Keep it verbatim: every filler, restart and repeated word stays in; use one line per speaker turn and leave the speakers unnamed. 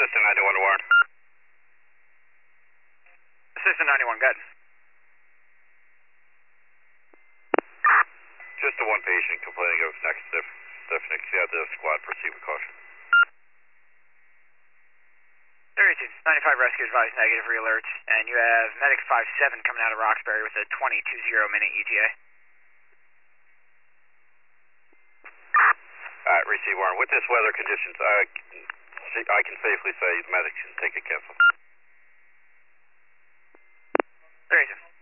Assistant ninety-one, Warren.
Assistant ninety-one, good.
Just the one patient complaining of neck stiff, stiffness. You have the squad proceed with caution.
thirty-two, ninety-five rescue advised negative re-alert, and you have medic five seven coming out of Roxbury with a twenty-two zero minute E T A.
Alright, receive Warren. With this weather conditions, I, I can safely say medics can take it cancel.
thirty-two.